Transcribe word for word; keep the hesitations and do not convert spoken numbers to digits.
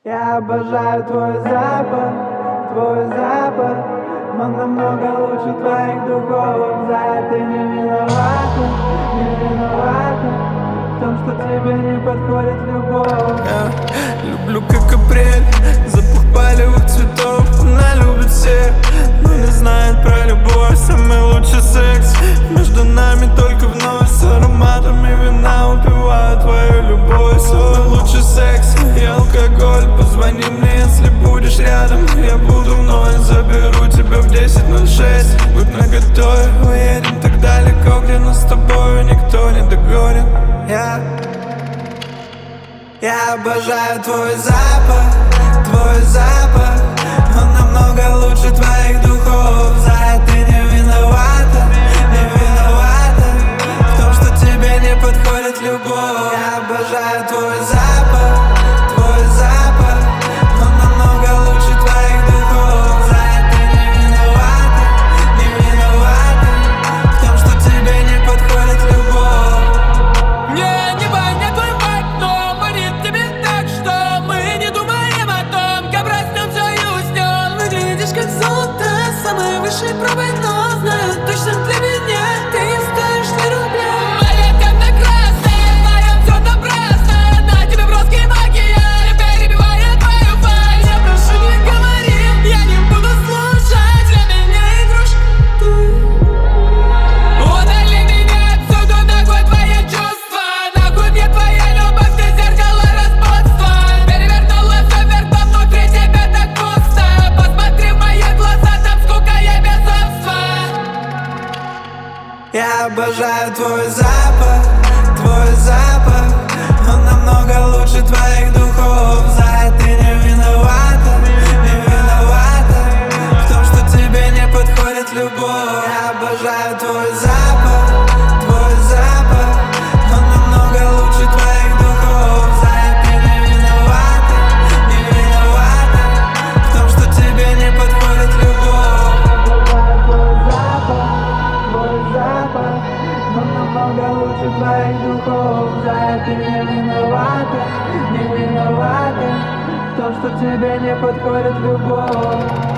Я обожаю твой запах, твой запах. Он намного лучше твоих духов. За это не виновата, не виновата в том, что тебе не подходит любовь. Я люблю как апрель, запах палевых цветов. Она любит всех, но не знает про любовь. Самый лучший секс между нами только вновь. С ароматами вина упиваю твою любовь. Самый лучший секс и алкоголь. Позвони мне, если будешь рядом. Я буду вновь, заберу тебя в десять ноль шесть. Будь наготове, уедем так далеко, где нас с тобою никто не догонит. Я Я обожаю твой запах, твой запах. Он намного лучше твоих духов. За это не виновата, не виновата в том, что тебе не подходит любовь. Я обожаю твой запах, твой запах. Он намного лучше твоих духов. За это не виновата, не виновата в том, что тебе не подходит любовь. Мне не понять твой вайб, но манит тебе так, что мы не думаем о том, как проснемся и уснем. Выглядишь как золото, самый высший пробой, но знаю точно для меня ты не стоишь ни рубля. Моя темно-красная, знаем все напрасно. На тебе броский макияж перебивает твою фальшь. Я прошу, не говори, я не буду слушать. Для меня игрушка ты. Удали меня отсюда, нахуй твои чувства. Нахуй мне твоя любовь, ты зеркало распутства. Перевернула все вверх, но внутри тебя так пусто. Посмотри в мои глаза, там скука и безумство. Я обожаю твой запах, твой запах. Он намного лучше твоих духов. За это не виновата, не виновата в том, что тебе не подходит любовь. Я обожаю твой запах, твой запах. Он намного лучше твоих духов. За это не виновата, не виновата в том, что тебе не подходит любовь. Твой запах, твой запах. Он намного лучше твоих духов. За это не виновата, не виновата в том, что тебе не подходит любовь.